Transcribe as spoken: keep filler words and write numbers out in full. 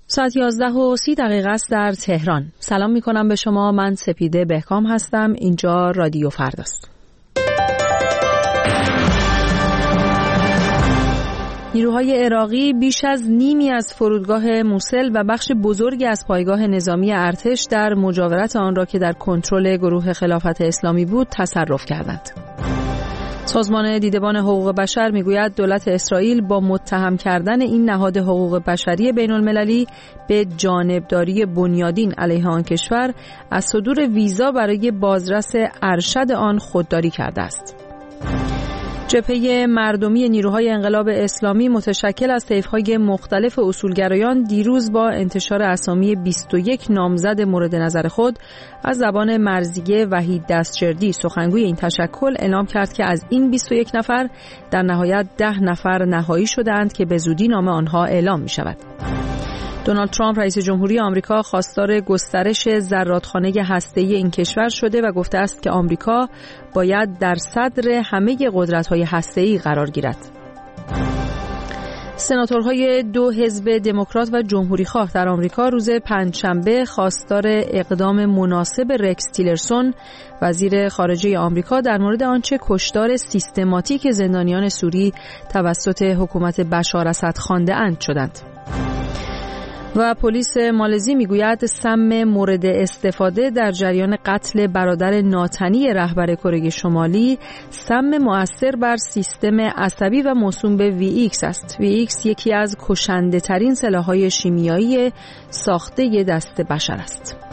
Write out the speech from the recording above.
ساعت یازده و سی دقیقه است در تهران. سلام می کنم به شما. من سپیده بهکام هستم. اینجا رادیو فرداست. نیروهای عراقی بیش از نیمی از فرودگاه موسل و بخش بزرگی از پایگاه نظامی ارتش در مجاورت آن را که در کنترل گروه خلافت اسلامی بود تصرف کردند. سازمان دیدبان حقوق بشر میگوید دولت اسرائیل با متهم کردن این نهاد حقوق بشری بین المللی به جانبداری بنیادین علیه آن کشور از صدور ویزا برای بازرس ارشد آن خودداری کرده است. جبهه مردمی نیروهای انقلاب اسلامی متشکل از طیف‌های مختلف اصولگرایان دیروز با انتشار اسامی بیست و یک نامزد مورد نظر خود از زبان مرضیه وحید دستجردی سخنگوی این تشکل اعلام کرد که از این بیست و یک نفر در نهایت ده نفر نهایی شدند که به زودی نام آنها اعلام می شود. دونالد ترامپ رئیس جمهوری آمریکا خواستار گسترش زرادخانه هسته‌ای این کشور شده و گفته است که آمریکا باید در صدر همه قدرت‌های هسته‌ای قرار گیرد. سناتورهای دو حزب دموکرات و جمهوری‌خواه در آمریکا روز پنجشنبه خواستار اقدام مناسب رکس تیلرسون وزیر خارجه آمریکا در مورد آنچه کشتار سیستماتیک زندانیان سوری توسط حکومت بشار اسد خوانده‌اند شدند. و پلیس مالزی میگوید سم مورد استفاده در جریان قتل برادر ناتنی رهبر کره شمالی سم مؤثر بر سیستم عصبی و موسوم به وی ایکس است. وی ایکس یکی از کشنده ترین سلاح‌های شیمیایی ساخته دست بشر است.